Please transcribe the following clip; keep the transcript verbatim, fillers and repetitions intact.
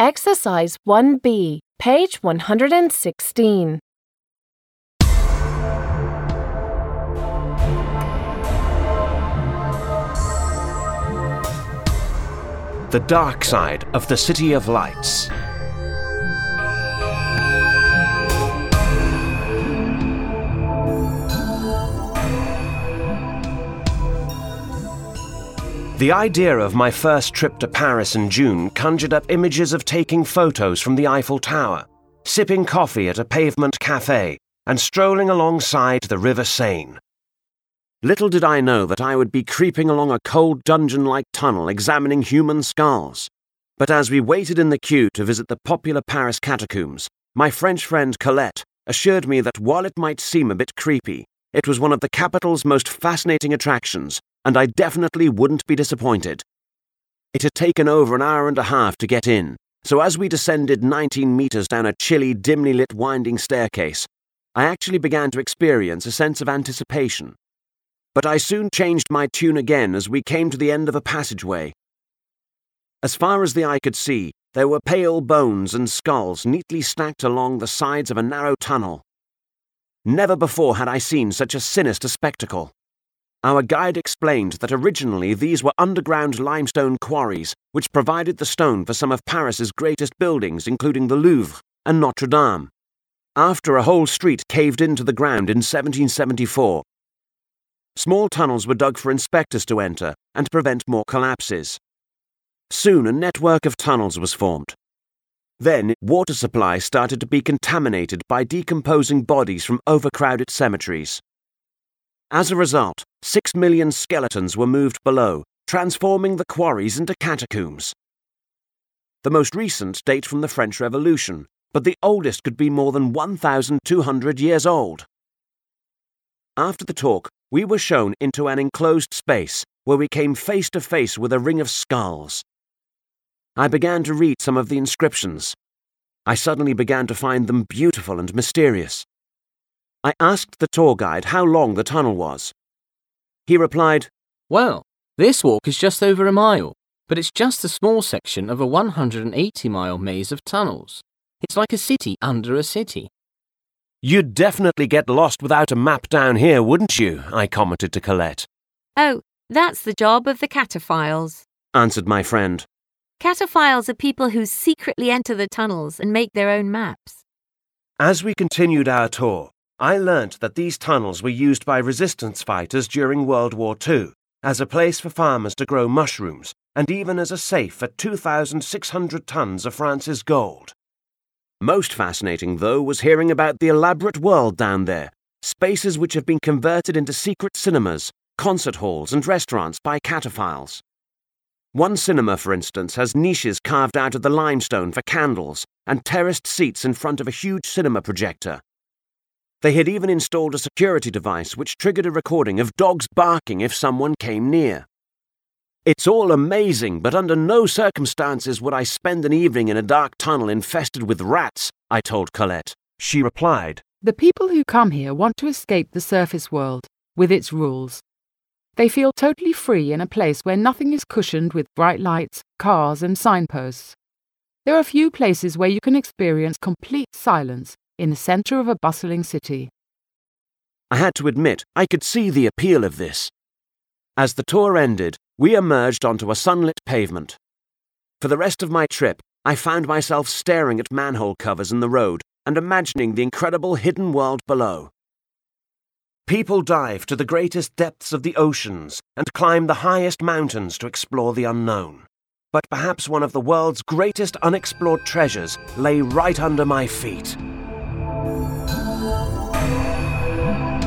Exercise one B, page one hundred sixteen. The dark side of the City of Lights. The idea of my first trip to Paris in June conjured up images of taking photos from the Eiffel Tower, sipping coffee at a pavement cafe, and strolling alongside the River Seine. Little did I know that I would be creeping along a cold dungeon-like tunnel examining human skulls. But as we waited in the queue to visit the popular Paris catacombs, my French friend Colette assured me that while it might seem a bit creepy, it was one of the capital's most fascinating attractions, and I definitely wouldn't be disappointed. It had taken over an hour and a half to get in, so as we descended nineteen meters down a chilly, dimly lit winding staircase, I actually began to experience a sense of anticipation. But I soon changed my tune again as we came to the end of a passageway. As far as the eye could see, there were pale bones and skulls neatly stacked along the sides of a narrow tunnel. Never before had I seen such a sinister spectacle. Our guide explained that originally these were underground limestone quarries which provided the stone for some of Paris's greatest buildings, including the Louvre and Notre Dame, after a whole street caved into the ground in seventeen seventy-four. Small tunnels were dug for inspectors to enter and prevent more collapses. Soon a network of tunnels was formed. Then water supply started to be contaminated by decomposing bodies from overcrowded cemeteries. As a result, six million skeletons were moved below, transforming the quarries into catacombs. The most recent date from the French Revolution, but the oldest could be more than one thousand two hundred years old. After the talk, we were shown into an enclosed space where we came face to face with a ring of skulls. I began to read some of the inscriptions. I suddenly began to find them beautiful and mysterious. I asked the tour guide how long the tunnel was. He replied, "Well, this walk is just over a mile, but it's just a small section of a one hundred eighty mile maze of tunnels. It's like a city under a city." "You'd definitely get lost without a map down here, wouldn't you?" I commented to Colette. "Oh, that's the job of the cataphiles," answered my friend. "Cataphiles are people who secretly enter the tunnels and make their own maps." As we continued our tour, I learnt that these tunnels were used by resistance fighters during World War Two, as a place for farmers to grow mushrooms, and even as a safe for two thousand six hundred tons of France's gold. Most fascinating, though, was hearing about the elaborate world down there, spaces which have been converted into secret cinemas, concert halls and restaurants by cataphiles. One cinema, for instance, has niches carved out of the limestone for candles and terraced seats in front of a huge cinema projector. They had even installed a security device which triggered a recording of dogs barking if someone came near. "It's all amazing, but under no circumstances would I spend an evening in a dark tunnel infested with rats," I told Colette. She replied, "The people who come here want to escape the surface world, with its rules. They feel totally free in a place where nothing is cushioned with bright lights, cars and signposts. There are few places where you can experience complete silence in the centre of a bustling city." I had to admit I could see the appeal of this. As the tour ended, we emerged onto a sunlit pavement. For the rest of my trip, I found myself staring at manhole covers in the road and imagining the incredible hidden world below. People dive to the greatest depths of the oceans and climb the highest mountains to explore the unknown. But perhaps one of the world's greatest unexplored treasures lay right under my feet.